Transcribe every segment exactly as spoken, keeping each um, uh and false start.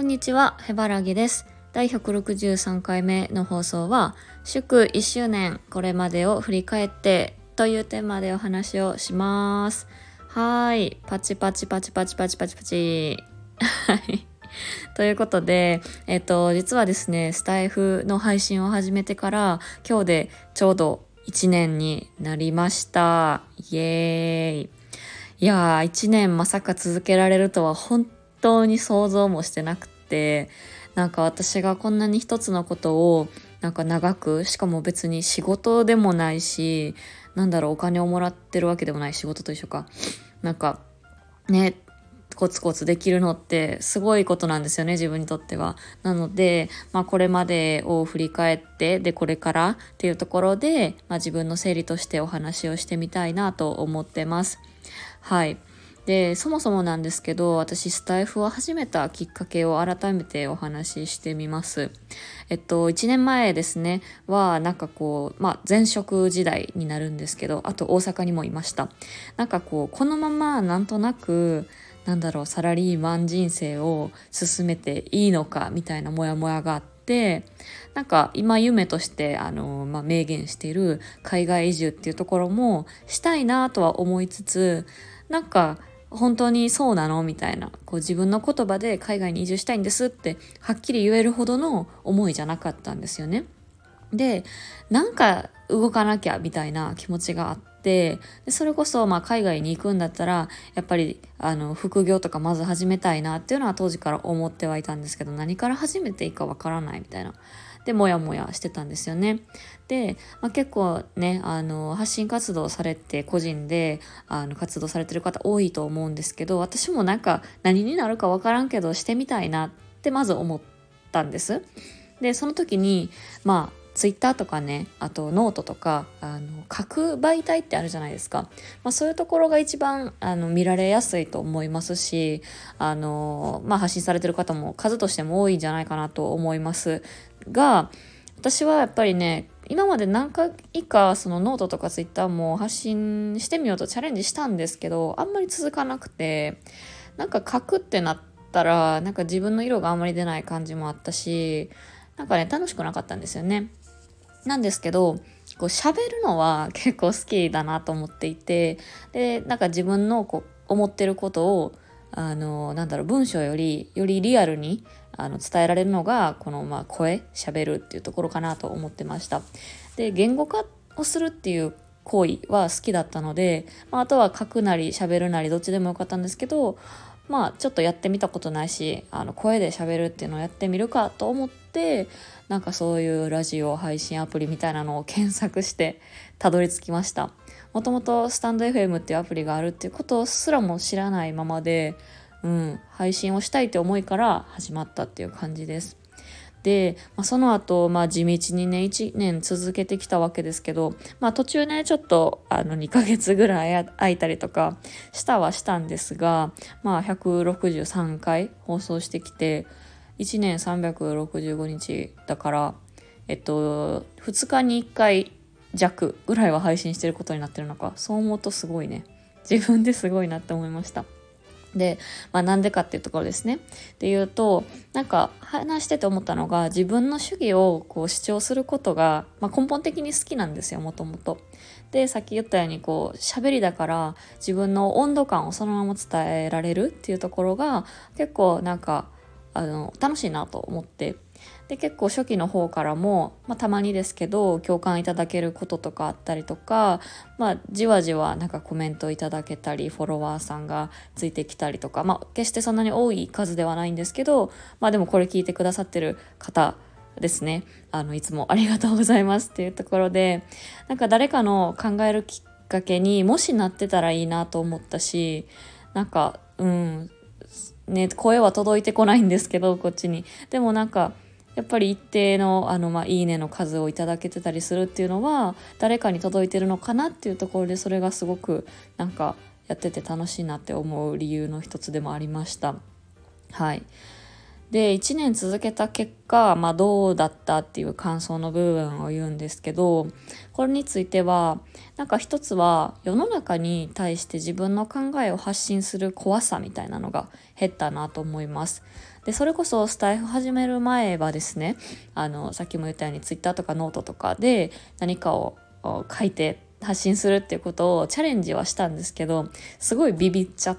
んにちは、へばらぎです。だいひゃくろくじゅうさんかいめの放送は祝いっしゅうねんこれまでを振り返ってというテーマでお話をします。はい、パチパチパチパチパチパチパチはいということで、えっと実はですね、スタイフの配信を始めてから今日でちょうどいちねんになりました。イエーイ。いやー、いちねんまさか続けられるとは本当に想像もしてなくて、なんか私がこんなに一つのことをなんか長く、しかも別に仕事でもないし、なんだろう、お金をもらってるわけでもない、仕事と一緒か。なんかね、コツコツできるのってすごいことなんですよね、自分にとっては。なので、まあこれまでを振り返って、でこれからっていうところで、まあ自分の整理としてお話をしてみたいなと思ってます。はい。で、そもそもなんですけど、私スタイフを始めたきっかけを改めてお話ししてみます。えっと、いちねんまえですね、は、なんかこう、まあ前職時代になるんですけど、あと大阪にもいました。なんかこう、このままなんとなく、なんだろう、サラリーマン人生を進めていいのかみたいなモヤモヤがあって、なんか今夢としてあの、まあ、明言している海外移住っていうところもしたいなとは思いつつ、なんか本当にそうなのみたいな、こう自分の言葉で海外に移住したいんですってはっきり言えるほどの思いじゃなかったんですよね。で、なんか動かなきゃみたいな気持ちがあって、でそれこそまあ海外に行くんだったらやっぱりあの副業とかまず始めたいなっていうのは当時から思ってはいたんですけど、何から始めていいかわからないみたいな。でモヤモヤしてたんですよね。で、まあ、結構ね、あの発信活動されて個人であの活動されてる方多いと思うんですけど、私もなんか何になるかわからんけどしてみたいなってまず思ったんです。でその時にまあツイッターとかね、あとノートとかあの書く媒体ってあるじゃないですか。まあ、そういうところが一番あの見られやすいと思いますし、あの、まあ、発信されてる方も数としても多いんじゃないかなと思いますが、私はやっぱりね、今まで何回かそのノートとかツイッターも発信してみようとチャレンジしたんですけど、あんまり続かなくて、なんか書くってなったらなんか自分の色があんまり出ない感じもあったし、なんかね楽しくなかったんですよね。なんですけど、こう喋るのは結構好きだなと思っていて、でなんか自分のこう思ってることをあのなんだろう、文章よりよりリアルにあの伝えられるのがこのまあ声喋るっていうところかなと思ってました。で言語化をするっていう行為は好きだったので、まあ、あとは書くなり喋るなりどっちでもよかったんですけど、まあちょっとやってみたことないし、あの声で喋るっていうのをやってみるかと思って、なんかそういうラジオ配信アプリみたいなのを検索してたどり着きました。もともとスタンド エフエム っていうアプリがあるっていうことすらも知らないままで、うん、配信をしたいって思いから始まったっていう感じです。で、まあ、その後、まあ、地道にねいちねん続けてきたわけですけど、まあ、途中ねちょっとあのにかげつぐらい空いたりとかしたはしたんですが、まあ、ひゃくろくじゅうさんかい放送してきていちねんさんびゃくろくじゅうごにちだから、えっと、ふつかにいっかい弱ぐらいは配信してることになってるのか。そう思うとすごいね、自分ですごいなって思いました。で、まあ、なんでかっていうところですね。っていうと、なんか話してて思ったのが、自分の主義をこう主張することが、まあ、根本的に好きなんですよ、もともと。で、さっき言ったようにこう喋りだから自分の温度感をそのまま伝えられるっていうところが結構なんかあの楽しいなと思って。で結構初期の方からも、まあ、たまにですけど共感いただけることとかあったりとか、まあ、じわじわなんかコメントいただけたりフォロワーさんがついてきたりとか、まあ、決してそんなに多い数ではないんですけど、まあ、でもこれ聞いてくださってる方ですね、あのいつもありがとうございますっていうところで、なんか誰かの考えるきっかけにもしなってたらいいなと思ったし、なんかうんね、声は届いてこないんですけどこっちに。でもなんかやっぱり一定のあの、まあ、いいねの数をいただけてたりするっていうのは誰かに届いてるのかなっていうところで、それがすごくなんかやってて楽しいなって思う理由の一つでもありました。はい。でいちねん続けた結果、まあ、どうだったっていう感想の部分を言うんですけど、これについてはなんか一つは世の中に対して自分の考えを発信する怖さみたいなのが減ったなと思います。 でそれこそスタイフ始める前はですね、あのさっきも言ったようにツイッターとかノートとかで何かを書いて発信するっていうことをチャレンジはしたんですけど、すごいビビっちゃって、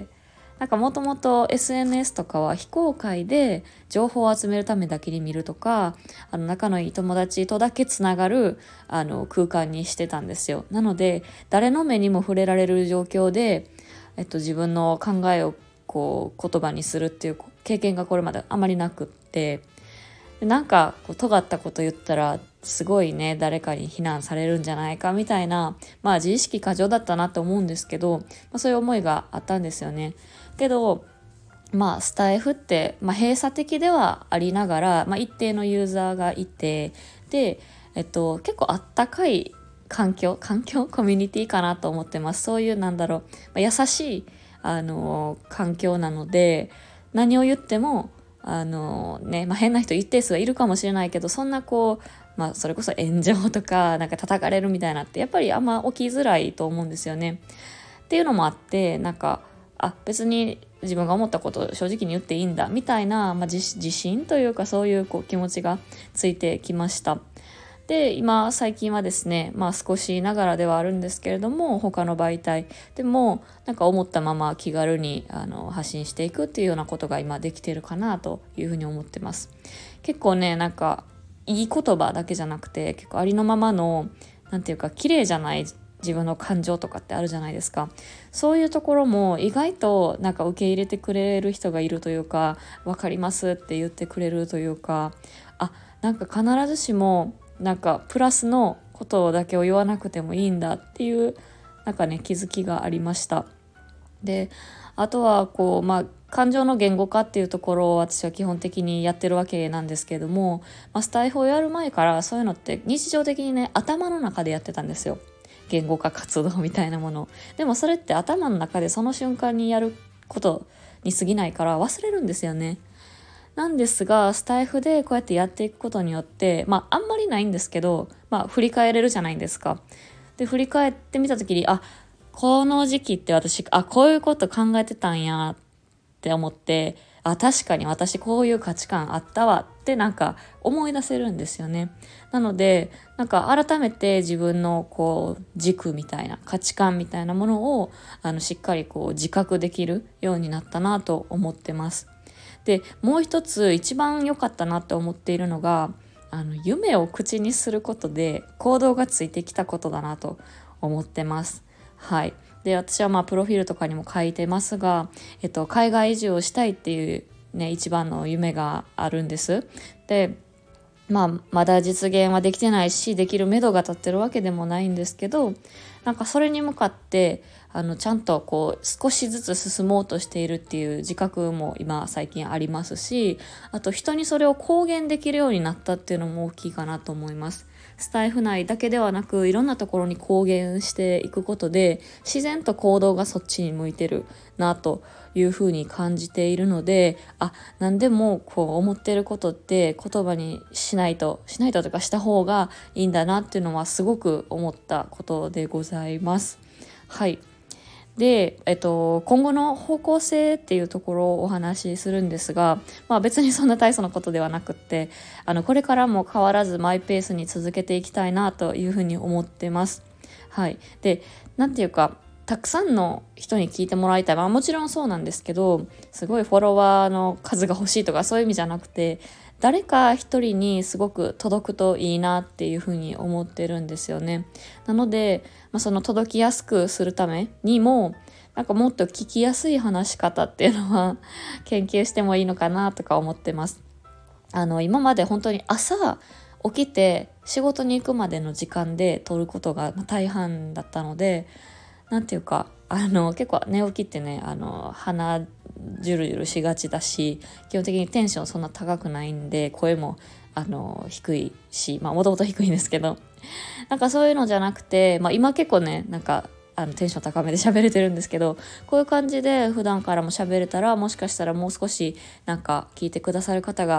なんかもともと エスエヌエス とかは非公開で情報を集めるためだけに見るとか、あの仲のいい友達とだけつながるあの空間にしてたんですよ。なので誰の目にも触れられる状況で、えっと、自分の考えをこう言葉にするっていう経験がこれまであまりなくって、なんかこう尖ったこと言ったらすごいね誰かに非難されるんじゃないかみたいな、まあ自意識過剰だったなと思うんですけど、まあ、そういう思いがあったんですよね。けどまあスタイフって、まあ、閉鎖的ではありながら、まあ、一定のユーザーがいて、で、えっと、結構あったかい環境環境コミュニティかなと思ってます。そういうなんだろう、まあ、優しいあの環境なので、何を言ってもあのね、まあ、変な人一定数はいるかもしれないけど、そんなこう、まあ、それこそ炎上とかなんか叩かれるみたいなってやっぱりあんま起きづらいと思うんですよね。っていうのもあって、なんかあ別に自分が思ったことを正直に言っていいんだみたいな、まあ、自, 自信というかそういう、こう気持ちがついてきました。で今最近はですね、まあ少しながらではあるんですけれども、他の媒体でもなんか思ったまま気軽にあの発信していくっていうようなことが今できているかなというふうに思ってます。結構ね、なんかいい言葉だけじゃなくて、結構ありのままのなんていうか綺麗じゃない自分の感情とかってあるじゃないですか。そういうところも意外となんか受け入れてくれる人がいるというか、わかりますって言ってくれるというか、あなんか必ずしもなんかプラスのことだけを言わなくてもいいんだっていうなんかね気づきがありました。であとはこうまあ感情の言語化っていうところを私は基本的にやってるわけなんですけれども、まあ、スタイフをやる前からそういうのって日常的にね頭の中でやってたんですよ。言語化活動みたいなもの。でもそれって頭の中でその瞬間にやることに過ぎないから忘れるんですよね。なんですがスタイフでこうやってやっていくことによって、まああんまりないんですけど、まあ振り返れるじゃないですか。で振り返ってみた時に、あこの時期って私あこういうこと考えてたんやって思って、あ確かに私こういう価値観あったわってなんか思い出せるんですよね。なのでなんか改めて自分のこう軸みたいな価値観みたいなものをあのしっかりこう自覚できるようになったなと思ってます。でもう一つ一番良かったなって思っているのが、あの夢を口にすることで行動がついてきたことだなと思ってます。はい。で私はまあプロフィールとかにも書いてますが、えっと、海外移住をしたいっていうね一番の夢があるんです。でまあまだ実現はできてないし、できる目処が立ってるわけでもないんですけど、なんかそれに向かってあのちゃんとこう少しずつ進もうとしているっていう自覚も今最近ありますし、あと人にそれを公言できるようになったっていうのも大きいかなと思います。スタイフ内だけではなくいろんなところに公言していくことで自然と行動がそっちに向いてるなというふうに感じているので、あ何でもこう思ってることって言葉にしないとしないととかした方がいいんだなっていうのはすごく思ったことでございます。はい。で、えっと、今後の方向性っていうところをお話しするんですが、まあ別にそんな大層なことではなくって、あの、これからも変わらずマイペースに続けていきたいなというふうに思ってます。はい。で、なんていうか、たくさんの人に聞いてもらいたい。まあもちろんそうなんですけど、すごいフォロワーの数が欲しいとかそういう意味じゃなくて、誰か一人にすごく届くといいなっていうふうに思ってるんですよね。なので、まあ、その届きやすくするためにもなんかもっと聞きやすい話し方っていうのは研究してもいいのかなとか思ってます。あの今まで本当に朝起きて仕事に行くまでの時間で撮ることが大半だったので、なんていうかあの結構寝起きってねあの鼻ジュルジュルしがちだし、基本的にテンションそんな高くないんで声もあの低いし、まあもともと低いんですけど、なんかそういうのじゃなくて、まあ今結構ねなんかあのテンション高めで喋れてるんですけど、こういう感じで普段からも喋れたらもしかしたらもう少しなんか聞いてくださる方が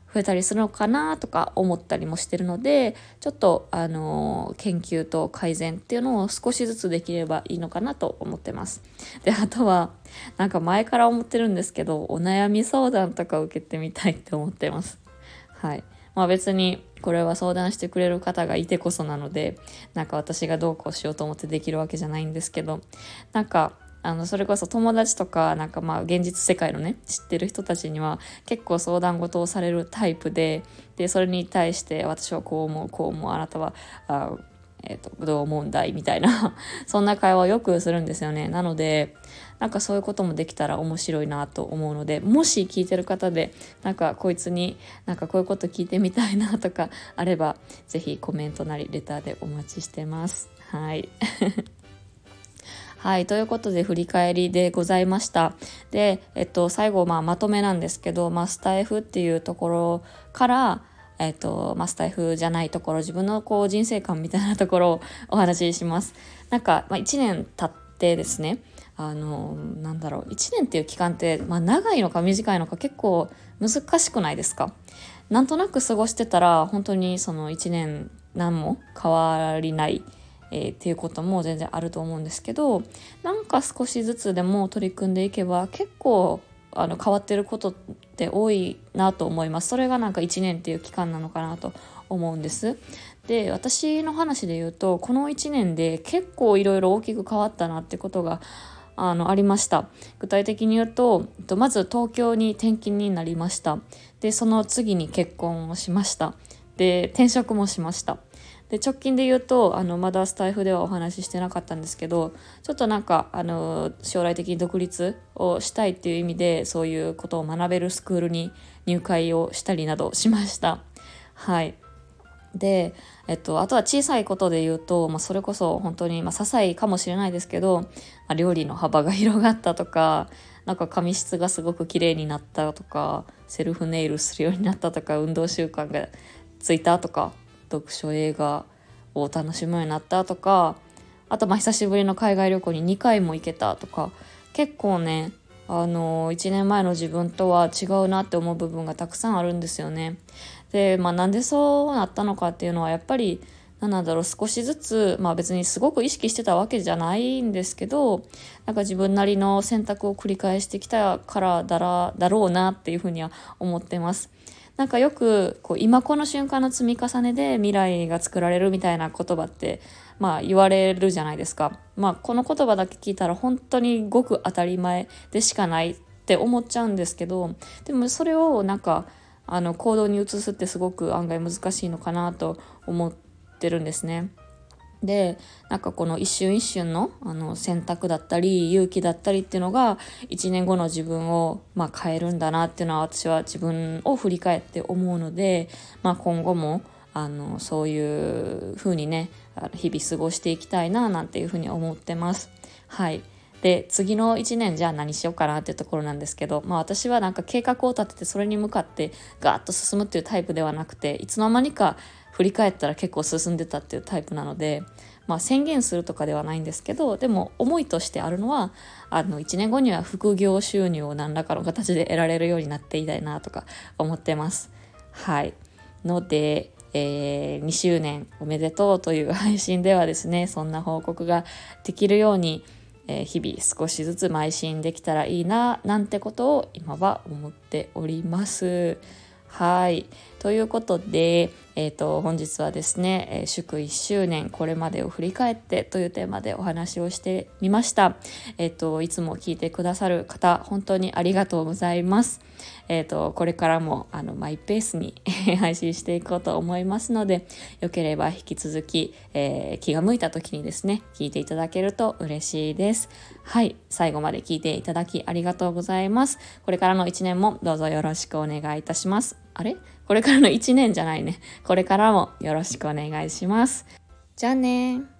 増えたりするのかなとか思ったりもしてるので、ちょっとあの研究と改善っていうのを少しずつできればいいのかなと思ってます。で、あとはなんか前から思ってるんですけど、お悩み相談とか受けてみたいって思ってます。はい。まあ別にこれは相談してくれる方がいてこそなので、なんか私がどうこうしようと思ってできるわけじゃないんですけど、なんかあのそれこそ友達とかなんかまあ現実世界のね知ってる人たちには結構相談事をされるタイプで、でそれに対して私はこう思うこう思う、あなたはあ、えー、とどう思うんだいみたいなそんな会話をよくするんですよね。なのでなんかそういうこともできたら面白いなと思うので、もし聞いてる方でなんかこいつになんかこういうこと聞いてみたいなとかあれば、ぜひコメントなりレターでお待ちしてます。はいはい、ということで振り返りでございました。で、えっと、最後、まあ、まとめなんですけど、まあ、スタイフっていうところから、えっと、まあ、スタイフじゃないところ、自分のこう人生観みたいなところをお話しします。なんか、まあ、いちねん経ってですね、あの、なんだろう、いちねんっていう期間って、まあ、長いのか短いのか結構難しくないですか？なんとなく過ごしてたら、本当にそのいちねん何も変わりない、えー、っていうことも全然あると思うんですけど、なんか少しずつでも取り組んでいけば結構あの変わってることって多いなと思います。それがなんかいちねんっていう期間なのかなと思うんです。で、私の話で言うとこのいちねんで結構いろいろ大きく変わったなってことがあのありました。具体的に言うと、まず東京に転勤になりました。で、その次に結婚をしました。で、転職もしました。で、直近で言うとあのまだスタイフではお話ししてなかったんですけど、ちょっとなんかあの将来的に独立をしたいっていう意味でそういうことを学べるスクールに入会をしたりなどしました。はい。で、えっと、あとは小さいことで言うと、まあ、それこそ本当に、まあ、些細かもしれないですけど、まあ、料理の幅が広がったとか、なんか髪質がすごく綺麗になったとか、セルフネイルするようになったとか、運動習慣がついたとか、読書映画を楽しむようになったとか、あとまあ久しぶりの海外旅行ににかいも行けたとか、結構ね、あのいちねんまえの自分とは違うなって思う部分がたくさんあるんですよね。で、まあ、なんでそうなったのかっていうのはやっぱりなんだろう、少しずつ、まあ別にすごく意識してたわけじゃないんですけど、なんか自分なりの選択を繰り返してきたからだらだろうなっていうふうには思ってます。なんかよくこう今この瞬間の積み重ねで未来が作られるみたいな言葉ってまあ言われるじゃないですか。まあこの言葉だけ聞いたら本当にごく当たり前でしかないって思っちゃうんですけど、でもそれをなんかあの行動に移すってすごく案外難しいのかなと思ってるんですね。で、なんかこの一瞬一瞬の、あの選択だったり勇気だったりっていうのがいちねんごの自分を、まあ、変えるんだなっていうのは私は自分を振り返って思うので、まあ、今後もあのそういう風にね日々過ごしていきたいななんていう風に思ってます。はい。で、次のいちねんじゃあ何しようかなっていうところなんですけど、まあ私はなんか計画を立ててそれに向かってガーッと進むっていうタイプではなくて、いつの間にか振り返ったら結構進んでたっていうタイプなので、まあ宣言するとかではないんですけど、でも思いとしてあるのは、あのいちねんごには副業収入を何らかの形で得られるようになっていたいなとか思ってます。はい。ので、えー、にしゅうねんおめでとうという配信ではですね、そんな報告ができるようにえー、日々少しずつ邁進できたらいいななんてことを今は思っております。はい。ということで、えーと、本日はですね、えー、祝いっしゅうねんこれまでを振り返ってというテーマでお話をしてみました。えーと、いつも聞いてくださる方、本当にありがとうございます。えーと、これからもあのマイペースに配信していこうと思いますので、よければ引き続き、えー、気が向いた時にですね、聞いていただけると嬉しいです。はい。最後まで聞いていただきありがとうございます。これからのいちねんもどうぞよろしくお願いいたします。あれ？これからのいちねんじゃないね。これからもよろしくお願いします。じゃあね。